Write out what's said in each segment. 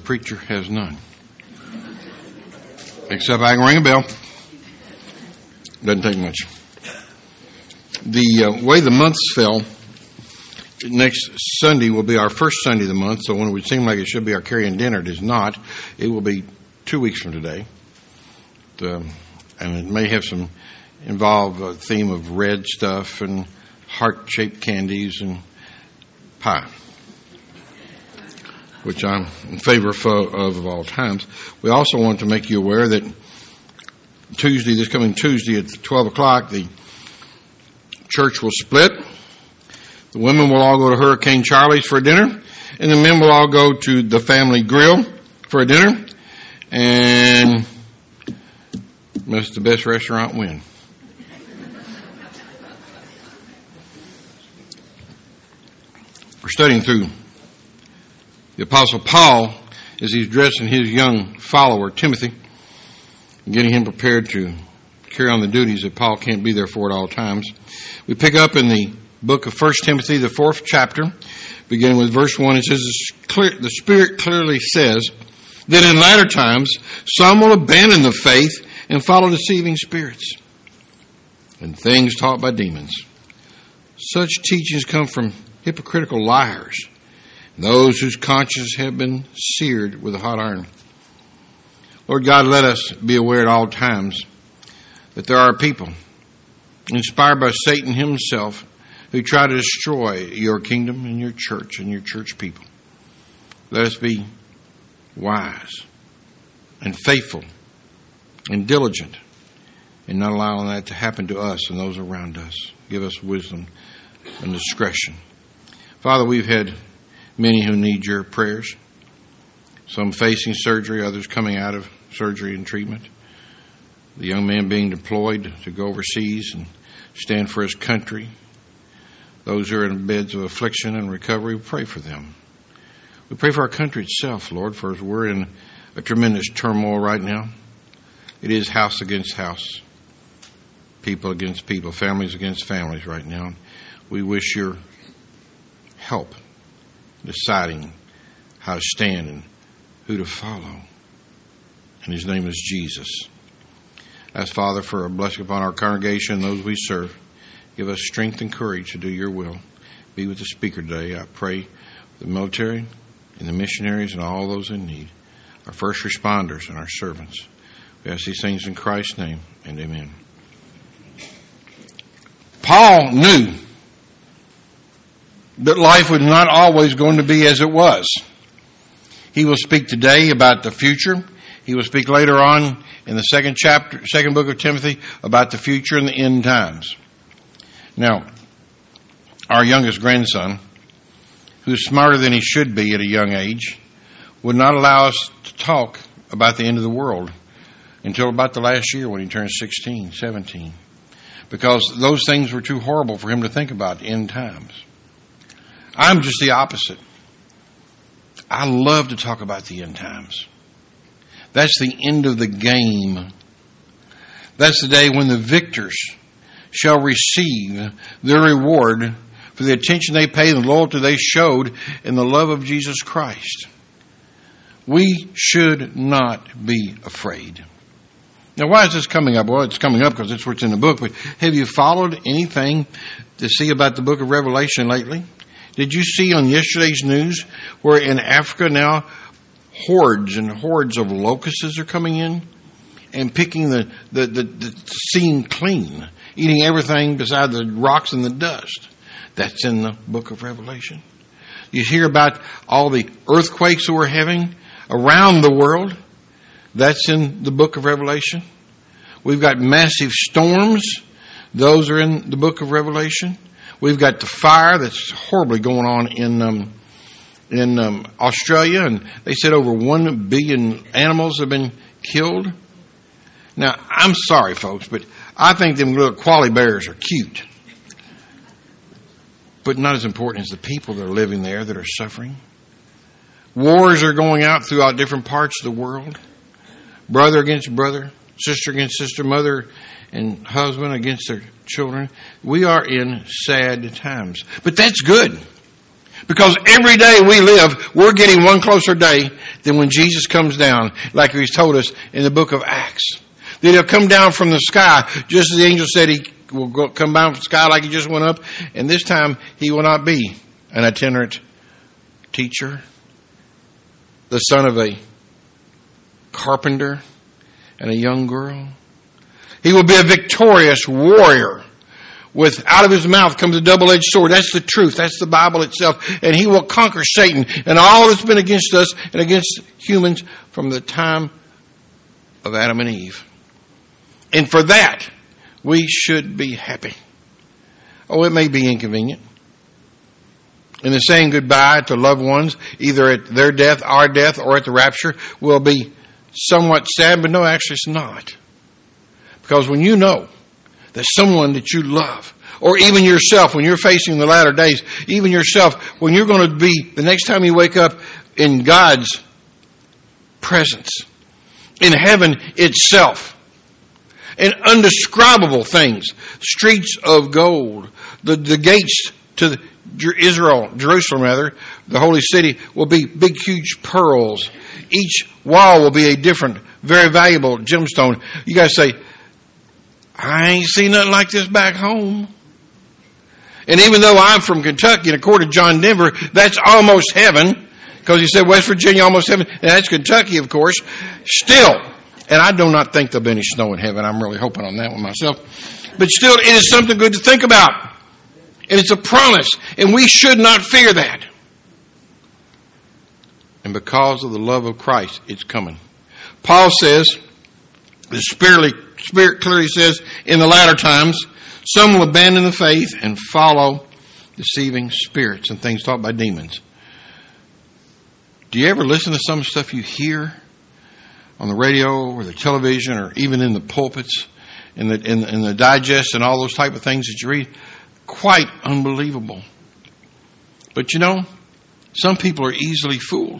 preacher has none. Except I can ring a bell. Doesn't take much. The way the months fell, next Sunday will be our first Sunday of the month, so when it would seem like it should be our carrying dinner, it is not. It will be 2 weeks from today. And it may have involve a theme of red stuff and heart-shaped candies and pie, which I'm in favor of all times. We also want to make you aware that this coming Tuesday at 12 o'clock, the church will split. The women will all go to Hurricane Charlie's for dinner, and the men will all go to the Family Grill for a dinner, and must the best restaurant win. We're studying through the Apostle Paul as he's dressing his young follower, Timothy, and getting him prepared to carry on the duties that Paul can't be there for at all times. We pick up in the book of 1 Timothy, the 4th chapter, beginning with verse 1. It says, the Spirit clearly says that in latter times some will abandon the faith and follow deceiving spirits and things taught by demons. Such teachings come from hypocritical liars, those whose consciences have been seared with a hot iron. Lord God, let us be aware at all times that there are people inspired by Satan himself who try to destroy your kingdom and your church people. Let us be wise and faithful and diligent in not allowing that to happen to us and those around us. Give us wisdom and discretion. Father, we've had many who need your prayers, some facing surgery, others coming out of surgery and treatment. The young man being deployed to go overseas and stand for his country. Those who are in beds of affliction and recovery, we pray for them. We pray for our country itself, Lord, for we're in a tremendous turmoil right now. It is house against house, people against people, families against families right now. We wish your help deciding how to stand and who to follow. And his name is Jesus. Ask, Father, for a blessing upon our congregation and those we serve. Give us strength and courage to do your will. Be with the speaker today. I pray for the military and the missionaries and all those in need, our first responders and our servants. We ask these things in Christ's name, and amen. Paul knew that life was not always going to be as it was. He will speak today about the future. He will speak later on in the second book of Timothy about the future and the end times. Now, our youngest grandson, who's smarter than he should be at a young age, would not allow us to talk about the end of the world until about the last year when he turned 16, 17. Because those things were too horrible for him to think about end times. I'm just the opposite. I love to talk about the end times. That's the end of the game. That's the day when the victors shall receive their reward for the attention they paid and the loyalty they showed in the love of Jesus Christ. We should not be afraid. Now, why is this coming up? Well, it's coming up because it's what's in the book. But have you followed anything to see about the book of Revelation lately? Did you see on yesterday's news where in Africa now hordes and hordes of locusts are coming in and picking the scene clean, eating everything beside the rocks and the dust? That's in the book of Revelation. You hear about all the earthquakes that we're having around the world. That's in the book of Revelation. We've got massive storms. Those are in the book of Revelation. We've got the fire that's horribly going on in Australia, and they said over 1 billion animals have been killed. Now, I'm sorry, folks, but I think them little koala bears are cute. But not as important as the people that are living there that are suffering. Wars are going out throughout different parts of the world. Brother against brother, sister against sister, mother and husband against their children. We are in sad times. But that's good. Because every day we live, we're getting one closer day than when Jesus comes down, like He's told us in the book of Acts. That He'll come down from the sky, just as the angel said He will come down from the sky like He just went up. And this time, He will not be an itinerant teacher, the son of a carpenter and a young girl. He will be a victorious warrior. Out of His mouth comes a double-edged sword. That's the truth. That's the Bible itself. And He will conquer Satan and all that's been against us and against humans from the time of Adam and Eve. And for that, we should be happy. Oh, it may be inconvenient. And the saying goodbye to loved ones, either at their death, our death, or at the rapture, will be somewhat sad, but no, actually it's not. Because when you know that someone that you love, or even yourself, when you're facing the latter days, even yourself, when you're going to be, the next time you wake up in God's presence, in heaven itself, in undescribable things, streets of gold, the gates to Jerusalem, the holy city, will be big, huge pearls. Each wall will be a different, very valuable gemstone. You guys say, I ain't seen nothing like this back home. And even though I'm from Kentucky, and according to John Denver, that's almost heaven, because he said West Virginia almost heaven, and that's Kentucky, of course, still, and I do not think there'll be any snow in heaven. I'm really hoping on that one myself. But still, it is something good to think about. And it's a promise, and we should not fear that. And because of the love of Christ, it's coming. Paul says, the Spirit clearly says, in the latter times, some will abandon the faith and follow deceiving spirits and things taught by demons. Do you ever listen to some stuff you hear on the radio or the television or even in the pulpits, in the digest and all those type of things that you read? Quite unbelievable. But you know, some people are easily fooled.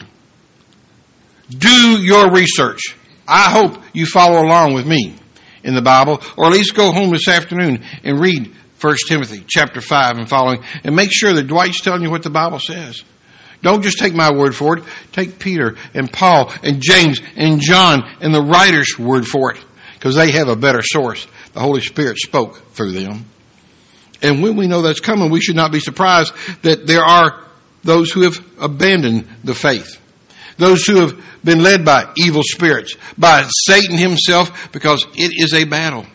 Do your research. I hope you follow along with me in the Bible, or at least go home this afternoon and read 1 Timothy chapter 5 and following, and make sure that Dwight's telling you what the Bible says. Don't just take my word for it. Take Peter and Paul and James and John and the writer's word for it, because they have a better source. The Holy Spirit spoke through them. And when we know that's coming, we should not be surprised that there are those who have abandoned the faith. Those who have been led by evil spirits, by Satan himself, because it is a battle.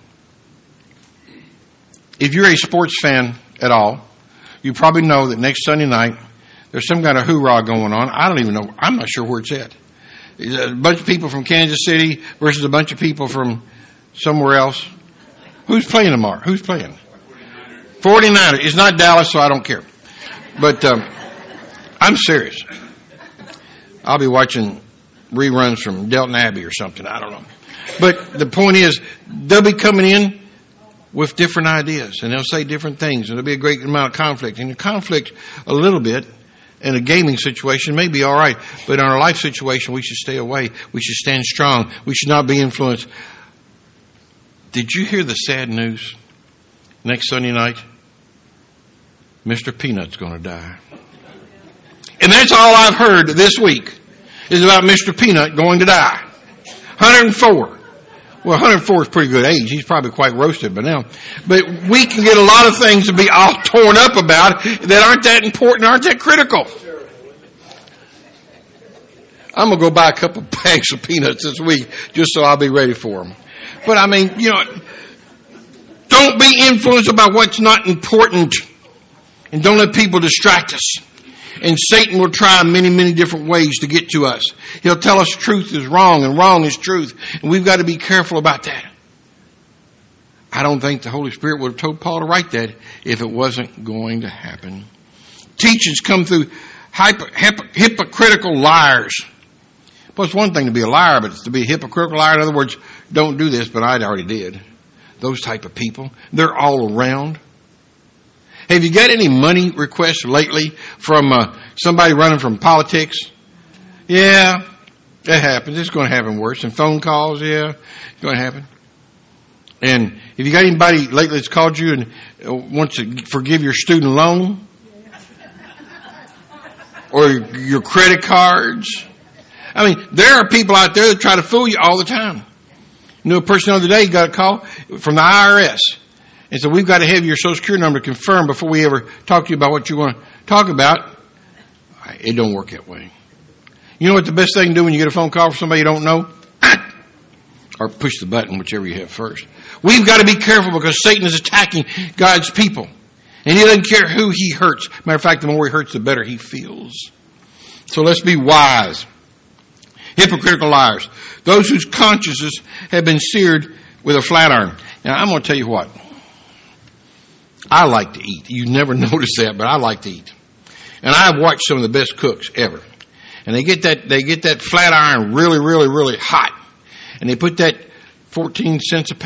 If you're a sports fan at all, you probably know that next Sunday night, there's some kind of hoorah going on. I don't even know. I'm not sure where it's at. A bunch of people from Kansas City versus a bunch of people from somewhere else. Who's playing tomorrow? Who's playing? 49ers. It's not Dallas, so I don't care. But I'm serious. I'll be watching reruns from Delton Abbey or something. I don't know. But the point is, they'll be coming in with different ideas, and they'll say different things, and there'll be a great amount of conflict. And the conflict, a little bit, in a gaming situation may be all right, but in our life situation, we should stay away. We should stand strong. We should not be influenced. Did you hear the sad news? Next Sunday night, Mr. Peanut's going to die. And that's all I've heard this week is about Mr. Peanut going to die. 104. Well, 104 is a pretty good age. He's probably quite roasted by now. But we can get a lot of things to be all torn up about that aren't that important, aren't that critical. I'm going to go buy a couple bags of peanuts this week just so I'll be ready for them. But I mean, you know, don't be influenced by what's not important. And don't let people distract us. And Satan will try many, many different ways to get to us. He'll tell us truth is wrong and wrong is truth. And we've got to be careful about that. I don't think the Holy Spirit would have told Paul to write that if it wasn't going to happen. Teachings come through hypocritical liars. Well, it's one thing to be a liar, but it's to be a hypocritical liar. In other words, don't do this, but I already did. Those type of people. They're all around. Have you got any money requests lately from somebody running from politics? Yeah, that happens. It's going to happen worse. And phone calls, yeah, it's going to happen. And have you got anybody lately that's called you and wants to forgive your student loan? or your credit cards. I mean, there are people out there that try to fool you all the time. You know, a person the other day got a call from the IRS and said, we've got to have your Social Security number confirmed before we ever talk to you about what you want to talk about. It don't work that way. You know what the best thing to do when you get a phone call from somebody you don't know? Or push the button, whichever you have first. We've got to be careful because Satan is attacking God's people. And he doesn't care who he hurts. Matter of fact, the more he hurts, the better he feels. So let's be wise. Hypocritical liars. Those whose consciences have been seared with a flat iron. Now, I'm going to tell you what. I like to eat. You never notice that, but I like to eat. And I've watched some of the best cooks ever. And they get that flat iron really, really, really hot. And they put that $14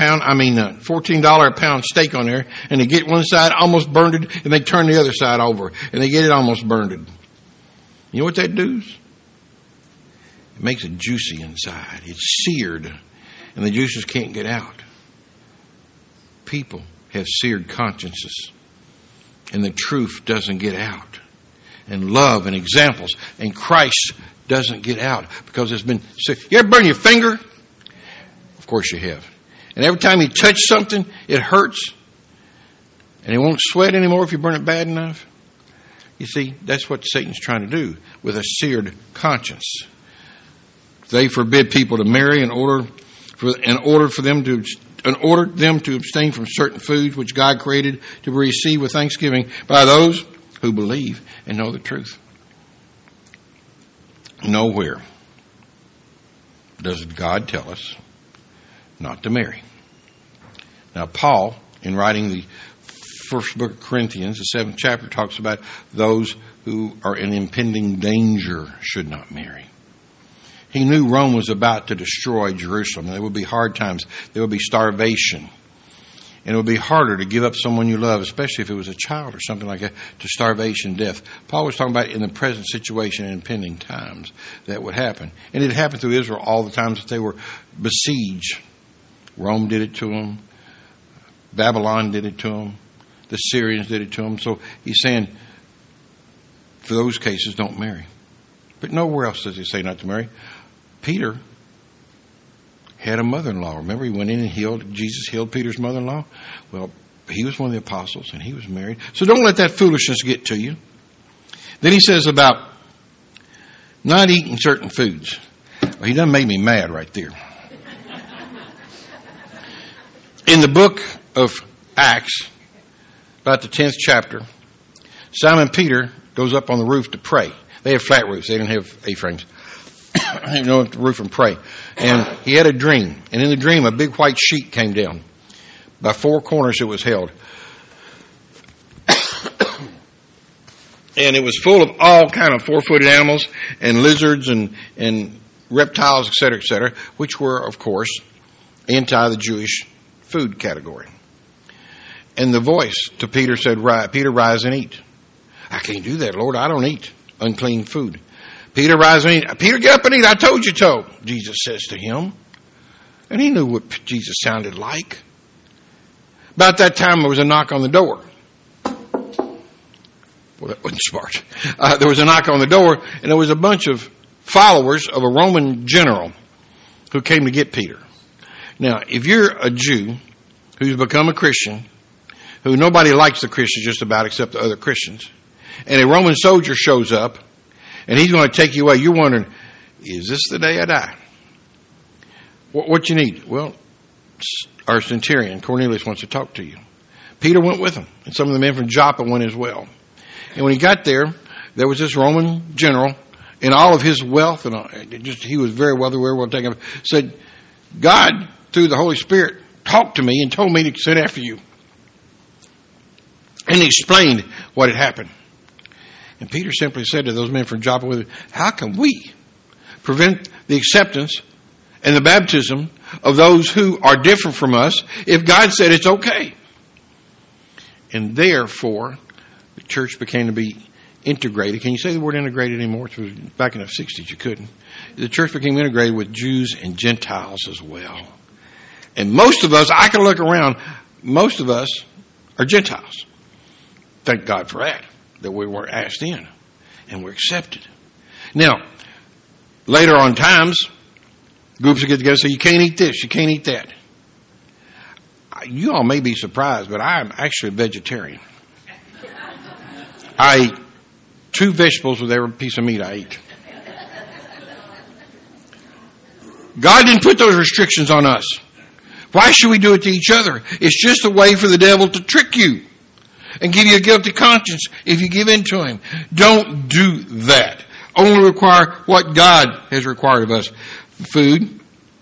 a pound steak on there, and they get one side almost burned, and they turn the other side over, and they get it almost burned. You know what that does? It makes it juicy inside. It's seared, and the juices can't get out. People have seared consciences, and the truth doesn't get out. And love and examples and Christ doesn't get out because it's been seared. You ever burn your finger? Of course you have. And every time you touch something, it hurts. And it won't sweat anymore if you burn it bad enough. You see, that's what Satan's trying to do with a seared conscience. They forbid people to marry in order for them to abstain from certain foods which God created to be received with thanksgiving by those who believe and know the truth. Nowhere does God tell us not to marry. Now, Paul, in writing the first book of Corinthians, the 7th chapter, talks about those who are in impending danger should not marry. He knew Rome was about to destroy Jerusalem. There would be hard times. There would be starvation. And it would be harder to give up someone you love, especially if it was a child or something like that, to starvation, death. Paul was talking about in the present situation and impending times that would happen. And it happened through Israel all the times that they were besieged. Rome did it to them. Babylon did it to them. The Syrians did it to them. So he's saying, for those cases, don't marry. But nowhere else does he say not to marry. Peter had a mother-in-law. Remember, he went in and Jesus healed Peter's mother-in-law? Well, he was one of the apostles, and he was married. So don't let that foolishness get to you. Then he says about not eating certain foods. Well, he done made me mad right there. In the book of Acts, about the 10th chapter, Simon Peter goes up on the roof to pray. They had flat roofs. They didn't have A-frames. They didn't know if to roof and pray. And he had a dream. And in the dream, a big white sheet came down. By 4 corners it was held. And it was full of all kind of 4-footed animals and lizards and reptiles, etc., which were, of course, anti the Jewish food category. And the voice to Peter said, Peter, rise and eat. I can't do that, Lord. I don't eat unclean food. Peter, rise and eat. Peter, get up and eat. I told you so, Jesus says to him. And he knew what Jesus sounded like. About that time, there was a knock on the door. Well, that wasn't smart. There was a knock on the door, and there was a bunch of followers of a Roman general who came to get Peter. Now, if you're a Jew who's become a Christian, who nobody likes the Christians just about except the other Christians, and a Roman soldier shows up, and he's going to take you away, you're wondering, is this the day I die? What you need? Well, our centurion, Cornelius, wants to talk to you. Peter went with him, and some of the men from Joppa went as well. And when he got there, there was this Roman general, in all of his wealth, and he was very wealthy, very well taken, said, God, through the Holy Spirit, talked to me and told me to send after you. And he explained what had happened. And Peter simply said to those men from Joppa, how can we prevent the acceptance and the baptism of those who are different from us if God said it's okay? And therefore, the church became to be integrated. Can you say the word integrated anymore? Back in the 60s, you couldn't. The church became integrated with Jews and Gentiles as well. And most of us, I can look around, most of us are Gentiles. Thank God for that we weren't asked in. and we're accepted. Now, later on times, groups will get together and say, you can't eat this, you can't eat that. You all may be surprised, but I'm actually a vegetarian. I eat 2 vegetables with every piece of meat I eat. God didn't put those restrictions on us. Why should we do it to each other? It's just a way for the devil to trick you and give you a guilty conscience if you give in to him. Don't do that. Only require what God has required of us. Food,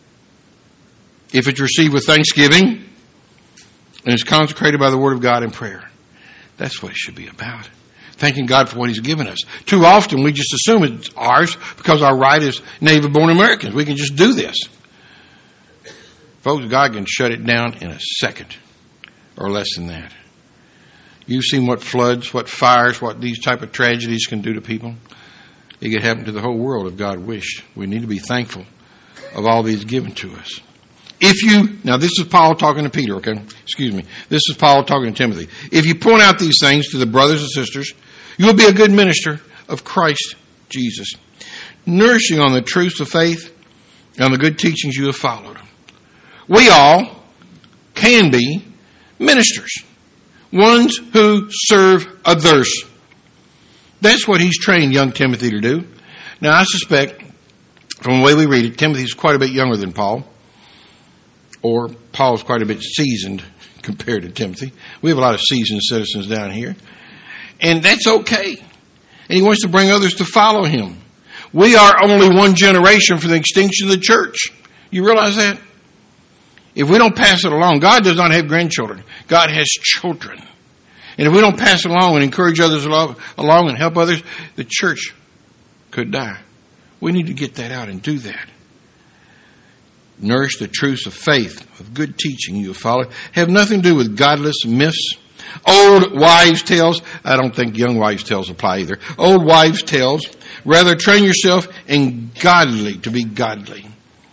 if it's received with thanksgiving and is consecrated by the Word of God in prayer. That's what it should be about. Thanking God for what He's given us. Too often we just assume it's ours because our right as native-born Americans. We can just do this. Folks, God can shut it down in a second or less than that. You've seen what floods, what fires, what these type of tragedies can do to people. It could happen to the whole world if God wished. We need to be thankful of all He's given to us. Now this is Paul talking to Peter, okay? Excuse me. This is Paul talking to Timothy. If you point out these things to the brothers and sisters, you will be a good minister of Christ Jesus, nourishing on the truths of faith and on the good teachings you have followed. We all can be ministers, ones who serve others. That's what he's trained young Timothy to do. Now, I suspect, from the way we read it, Timothy's quite a bit younger than Paul, or Paul's quite a bit seasoned compared to Timothy. We have a lot of seasoned citizens down here, and that's okay. And he wants to bring others to follow him. We are only one generation from the extinction of the church. You realize that? If we don't pass it along, God does not have grandchildren. God has children. And if we don't pass it along and encourage others along and help others, the church could die. We need to get that out and do that. Nourish the truths of faith, of good teaching you have followed. Have nothing to do with godless myths, old wives' tales. I don't think young wives' tales apply either. Old wives' tales. Rather, train yourself in to be godly.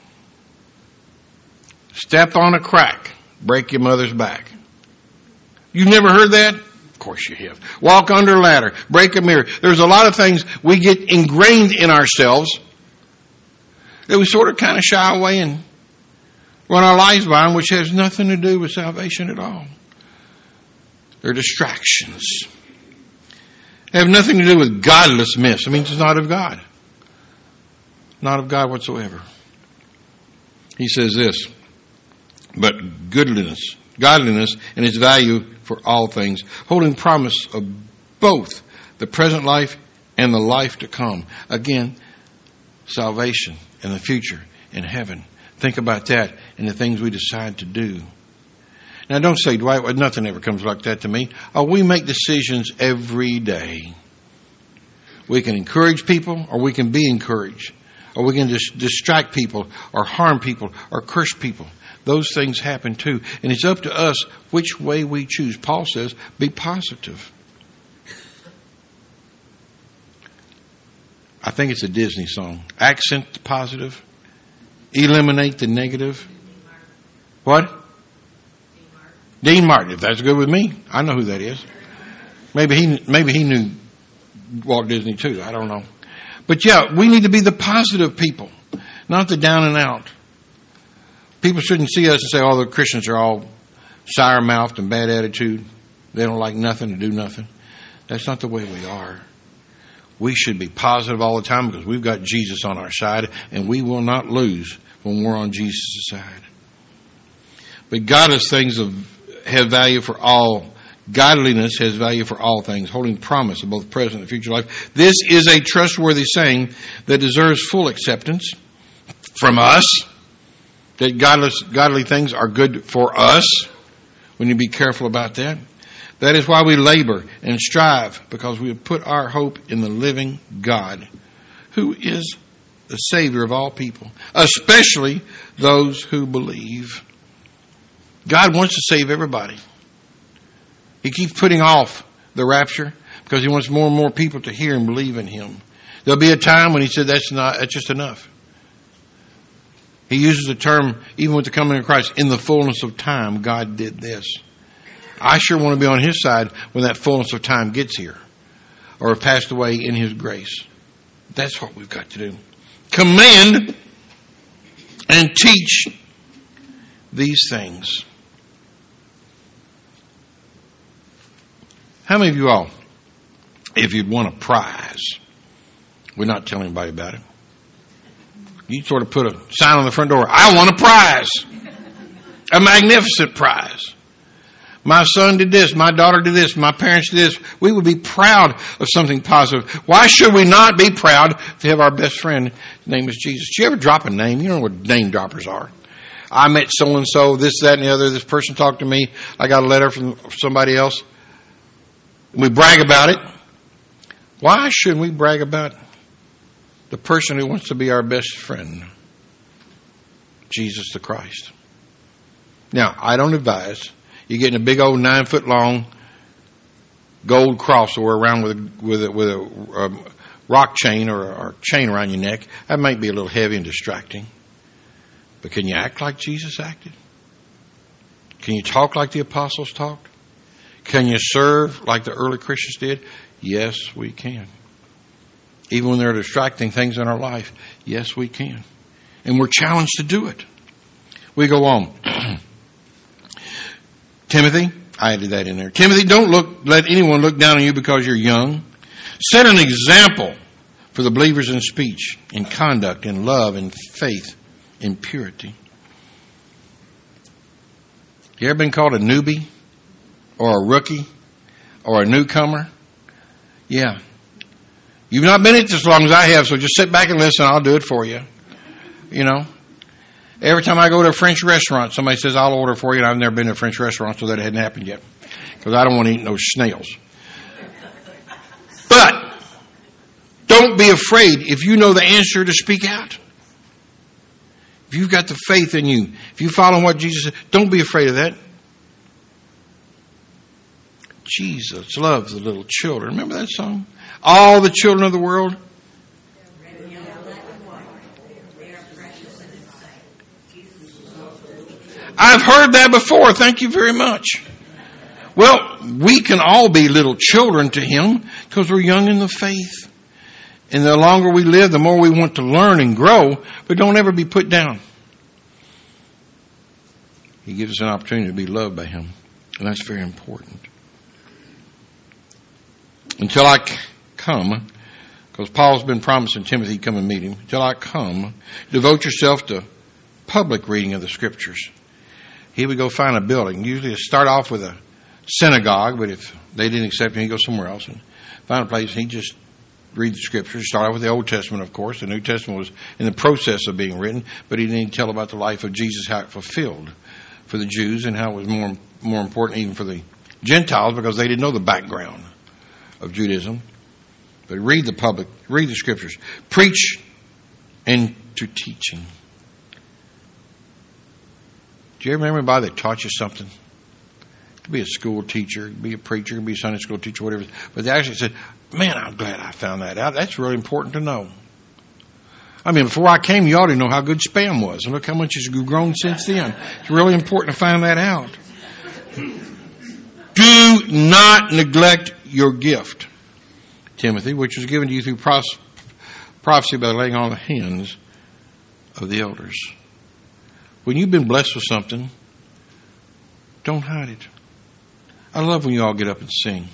Step on a crack, break your mother's back. You've never heard that? Of course you have. Walk under a ladder, break a mirror. There's a lot of things we get ingrained in ourselves that we sort of kind of shy away and run our lives by them, which has nothing to do with salvation at all. They're distractions. They have nothing to do with godless myths. It means it's not of God. Not of God whatsoever. He says this, but godliness and its value for all things, holding promise of both the present life and the life to come. Again, salvation and the future in heaven. Think about that and the things we decide to do. Now don't say, Dwight, nothing ever comes like that to me. Oh, we make decisions every day. We can encourage people or we can be encouraged. Or we can distract people or harm people or curse people. Those things happen too. And it's up to us which way we choose. Paul says, be positive. I think it's a Disney song. Accent the positive. Eliminate the negative. What? Dean Martin. If that's good with me, I know who that is. Maybe he knew Walt Disney too. I don't know. But yeah, we need to be the positive people, not the down and out. People shouldn't see us and say, oh, the Christians are all sour-mouthed and bad attitude. They don't like nothing and do nothing. That's not the way we are. We should be positive all the time because we've got Jesus on our side, and we will not lose when we're on Jesus' side. But godless things have value for all. Godliness has value for all things, holding promise of both present and future life. This is a trustworthy saying that deserves full acceptance from us. That godly things are good for us. We need to be careful about that. That is why we labor and strive, because we have put our hope in the living God, who is the Savior of all people, especially those who believe. God wants to save everybody. He keeps putting off the rapture because he wants more and more people to hear and believe in him. There'll be a time when he said that's just enough. He uses the term, even with the coming of Christ, in the fullness of time, God did this. I sure want to be on his side when that fullness of time gets here. or have passed away in His grace. That's what we've got to do. Command and teach these things. How many of you all, if you'd won a prize, would not tell anybody about it? You'd sort of put a sign on the front door, I won a prize. A magnificent prize. My son did this, my daughter did this, my parents did this. We would be proud of something positive. Why should we not be proud to have our best friend? His name is Jesus. Did you ever drop a name? You know what name droppers are. I met so-and-so, this, that, and the other. This person talked to me. I got a letter from somebody else. We brag about it. Why shouldn't we brag about the person who wants to be our best friend? Jesus the Christ. Now, I don't advise you getting a big old 9-foot-long gold cross or around with a rock chain or a chain around your neck. That might be a little heavy and distracting. But can you act like Jesus acted? Can you talk like the apostles talked? Can you serve like the early Christians did? Yes, we can. Even when there are distracting things in our life, yes, we can. And we're challenged to do it. We go on. Timothy, I added that in there. Timothy, don't let anyone look down on you because you're young. Set an example for the believers in speech, in conduct, in love, in faith, in purity. You ever been called a newbie or a rookie or a newcomer? Yeah. You've not been at this as long as I have, so just sit back and listen. I'll do it for you. You know. Every time I go to a French restaurant, somebody says, I'll order for you. And I've never been to a French restaurant, so that hadn't happened yet. Because I don't want to eat no snails. But don't be afraid if you know the answer to speak out. If you've got the faith in you, if you follow what Jesus said, don't be afraid of that. Jesus loves the little children. Remember that song? All the children of the world. I've heard that before. Thank you very much. Well, we can all be little children to Him because we're young in the faith. And the longer we live, the more we want to learn and grow, but don't ever be put down. He gives us an opportunity to be loved by Him. And that's very important. Until I come, because Paul's been promising Timothy to come and meet him. Until I come, devote yourself to public reading of the Scriptures. He would go find a building. Usually start off with a synagogue, but if they didn't accept him, he'd go somewhere else and find a place. He'd just read the Scriptures. Start off with the Old Testament, of course. The New Testament was in the process of being written, but he didn't tell about the life of Jesus, how it fulfilled for the Jews and how it was more important even for the Gentiles because they didn't know the background of Judaism. But read the Scriptures. Preach and to teaching. Do you ever remember anybody that taught you something? It could be a school teacher, it could be a preacher, it could be a Sunday school teacher, whatever. But they actually said, man, I'm glad I found that out. That's really important to know. I mean, before I came, you ought to know how good Spam was. And look how much it's grown since then. It's really important to find that out. Do not neglect your gift, Timothy, which was given to you through prophecy by laying on the hands of the elders. When you've been blessed with something, don't hide it. I love when you all get up and sing.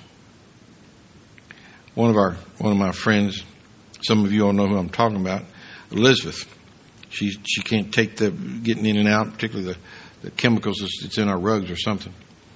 One of my friends, some of you all know who I'm talking about, Elizabeth. She can't take the getting in and out, particularly the chemicals that's in our rugs or something.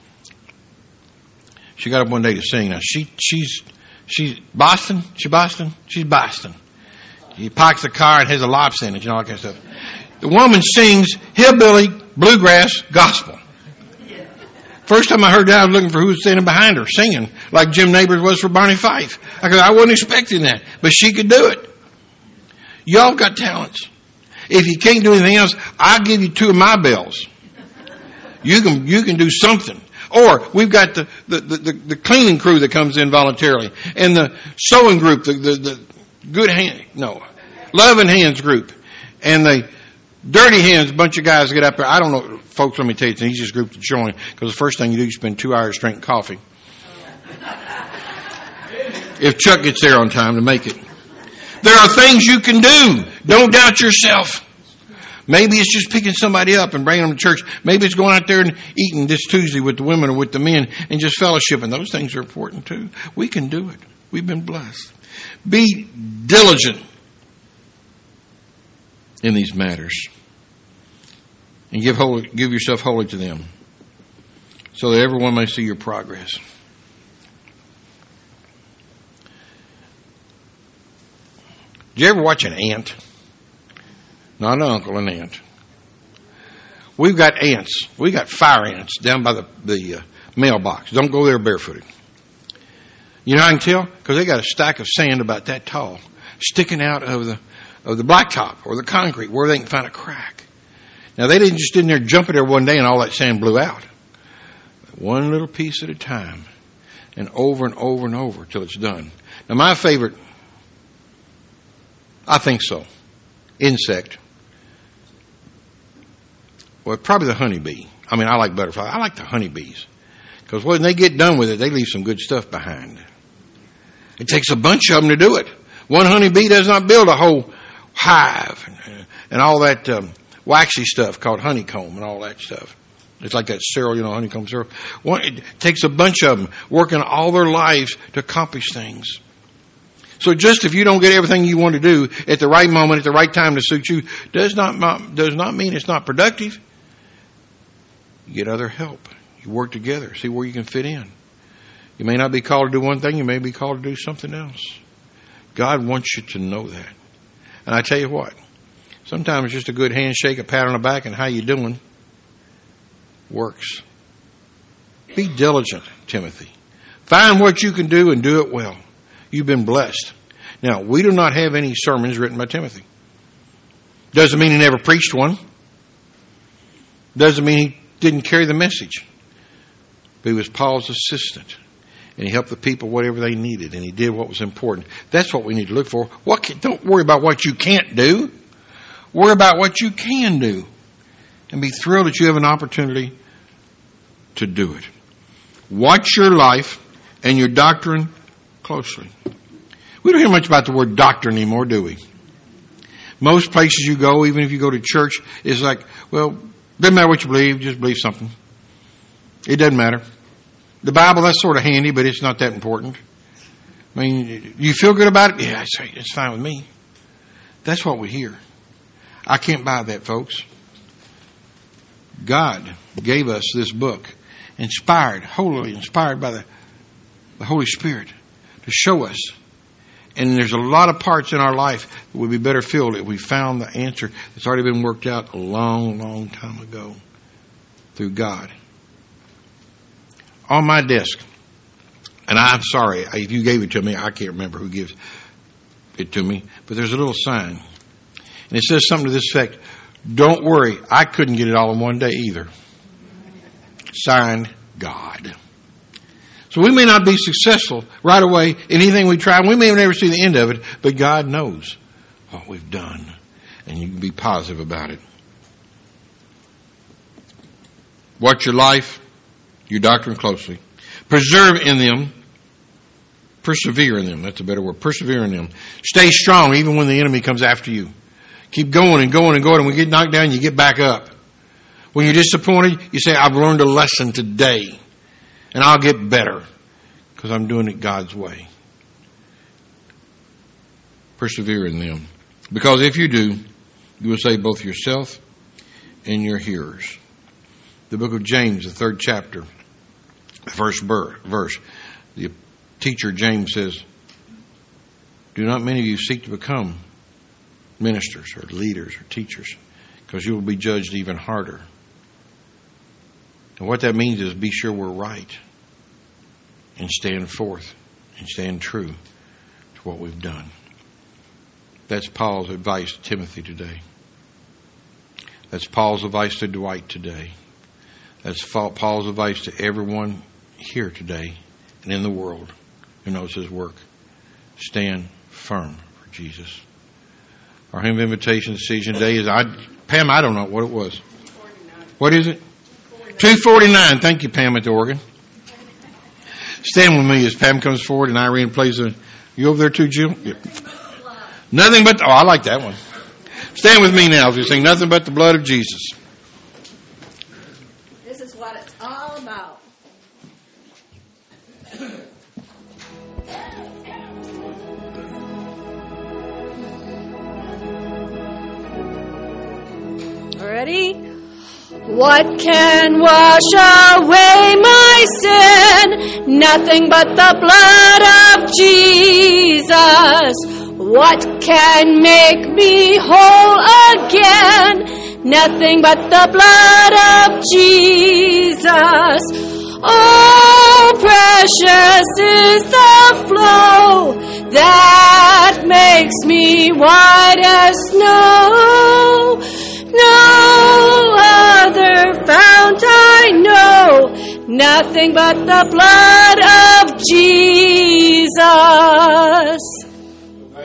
She got up one day to sing. Now she's Boston. She's Boston. She's Boston. He parks the car and has a lops in it, all that kind of stuff. The woman sings hillbilly, bluegrass, gospel. First time I heard that, I was looking for who was standing behind her singing, like Jim Nabors was for Barney Fife. I wasn't expecting that, but she could do it. Y'all got talents. If you can't do anything else, I'll give you 2 of my bells. You can do something. Or we've got the cleaning crew that comes in voluntarily, and the sewing group, the good hand, no, loving hands group, and the dirty hands bunch of guys get up there. I don't know, folks. Let me tell you, it's the easiest group to join because the first thing you do, you spend 2 hours drinking coffee. if Chuck gets there on time to make it. There are things you can do. Don't doubt yourself. Maybe it's just picking somebody up and bringing them to church. Maybe it's going out there and eating this Tuesday with the women or with the men and just fellowshipping. Those things are important too. We can do it. We've been blessed. Be diligent in these matters. And give yourself wholly to them, so that everyone may see your progress. Did you ever watch an ant? Not an uncle, an ant. We've got ants. We got fire ants down by the mailbox. Don't go there barefooted. You know how I can tell? Because they got a stack of sand about that tall sticking out of the blacktop or the concrete where they can find a crack. Now, they didn't just in there jumping there one day and all that sand blew out. One little piece at a time and over and over and over till it's done. Now, my favorite, I think so, insect, well, probably the honeybee. I mean, I like butterflies. I like the honeybees because when they get done with it, they leave some good stuff behind. It takes a bunch of them to do it. One honeybee does not build a whole hive and all that waxy stuff called honeycomb and all that stuff. It's like that cereal, honeycomb cereal. It takes a bunch of them working all their lives to accomplish things. So just if you don't get everything you want to do at the right moment, at the right time to suit you, does not mean it's not productive. You get other help. You work together. See where you can fit in. You may not be called to do one thing. You may be called to do something else. God wants you to know that. And I tell you what. Sometimes just a good handshake, a pat on the back, and how you doing works. Be diligent, Timothy. Find what you can do and do it well. You've been blessed. Now, we do not have any sermons written by Timothy. Doesn't mean he never preached one. Doesn't mean he didn't carry the message. But he was Paul's assistant. And he helped the people whatever they needed. And he did what was important. That's what we need to look for. Don't worry about what you can't do. Worry about what you can do. And be thrilled that you have an opportunity to do it. Watch your life and your doctrine closely. We don't hear much about the word doctrine anymore, do we? Most places you go, even if you go to church, it's like, well, doesn't matter what you believe, just believe something. It doesn't matter. The Bible, that's sort of handy, but it's not that important. I mean, you feel good about it? Yeah, it's fine with me. That's what we hear. I can't buy that, folks. God gave us this book, wholly inspired by the Holy Spirit, to show us. And there's a lot of parts in our life that would be better filled if we found the answer that's already been worked out a long, long time ago through God. On my desk, and I'm sorry, if you gave it to me, I can't remember who gives it to me, but there's a little sign. And it says something to this effect: don't worry, I couldn't get it all in one day either. Signed, God. So we may not be successful right away in anything we try. We may never see the end of it, but God knows what we've done. And you can be positive about it. Watch your life, your doctrine closely. Preserve in them. Persevere in them. That's a better word. Persevere in them. Stay strong even when the enemy comes after you. Keep going and going and going. And when you get knocked down, you get back up. When you're disappointed, you say, I've learned a lesson today. And I'll get better because I'm doing it God's way. Persevere in them. Because if you do, you will save both yourself and your hearers. The book of James, the 3rd chapter, the first verse. The teacher James says, do not many of you seek to become ministers or leaders or teachers, because you will be judged even harder. And what that means is be sure we're right and stand forth and stand true to what we've done. That's Paul's advice to Timothy today. That's Paul's advice to Dwight today. That's Paul's advice to everyone here today and in the world who knows his work. Stand firm for Jesus. Our hymn of invitation decision today is, Pam, I don't know what it was. 249. What is it? 249. Thank you, Pam, at the organ. Stand with me as Pam comes forward and Irene plays a You over there too, Jill? Yeah. Nothing but, I like that one. Stand with me now as we sing Nothing But the Blood of Jesus. This is what it's all about. Ready? What can wash away my sin? Nothing but the blood of Jesus. What can make me whole again? Nothing but the blood of Jesus. Oh, precious is the flow that makes me white as snow. No other fount I know, nothing but the blood of Jesus.